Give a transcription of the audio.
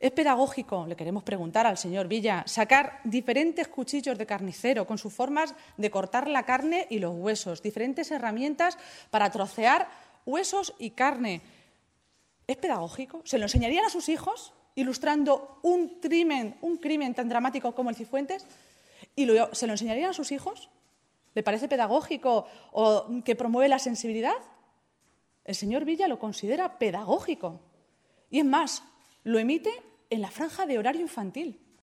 ¿Es pedagógico, le queremos preguntar al señor Villa, sacar diferentes cuchillos de carnicero con sus formas de cortar la carne y los huesos, diferentes herramientas para trocear huesos y carne? ¿Es pedagógico? ¿Se lo enseñarían a sus hijos ilustrando un crimen tan dramático como el Cifuentes? ¿Y se lo enseñarían a sus hijos? ¿Le parece pedagógico o que promueve la sensibilidad? El señor Villa lo considera pedagógico. Y es más, lo emite en la franja de horario infantil.